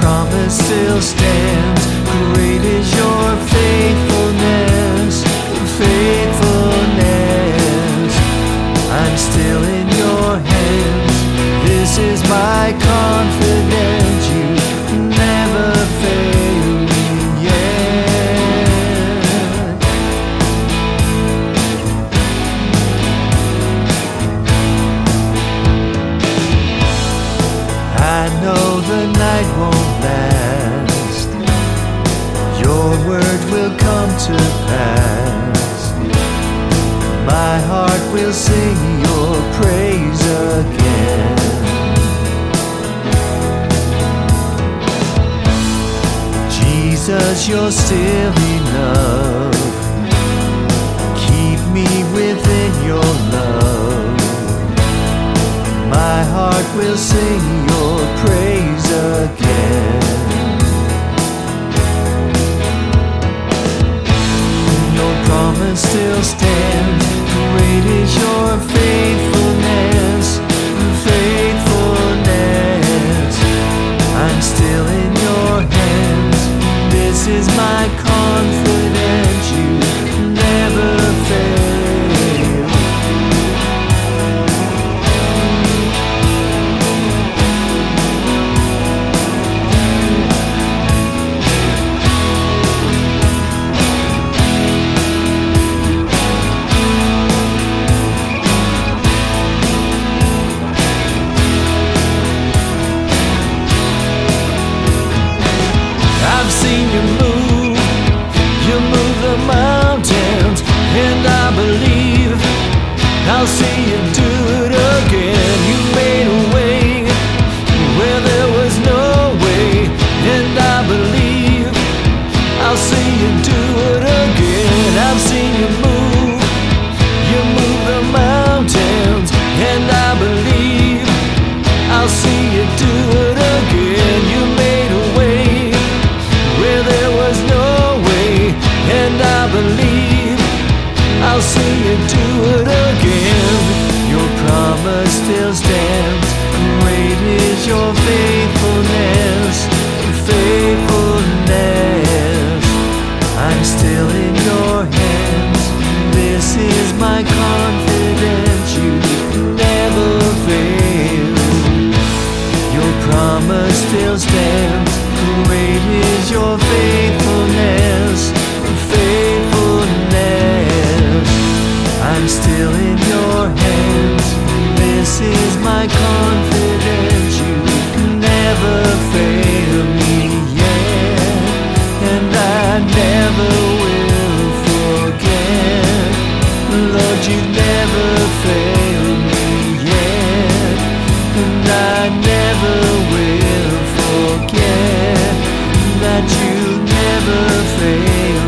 promise still stands. Great is your faithfulness, faithfulness. I'm still in your hands. This is my confidence. You never fail me yet. I know the night won't last. Your word will come to pass. My heart will sing your praise again. Jesus, you're still enough. Keep me within your love. My heart will sing your praise again. Your promise still stands. Great is your faithfulness, faithfulness. I'm still in your hands. This is my confidence. You never fail. I've seen you move the mountains, and I believe I'll see you do it again. You made a way where there was no way, and I believe I'll see you do it again. I've seen you move the mountains, and I believe I'll see you do it again. You made a way where there was no way, and I believe I'll see you do it again. Your promise still stands. Great is your faithfulness, faithfulness. I'm still in your hands. This is my confidence. You never fail. Your promise still stands. Great is your faithfulness, faithfulness. I'm still in your hands. This is my confidence. You never fail me yet, and I never will forget. Lord, you never failed me yet, and I never will forget that you never fail.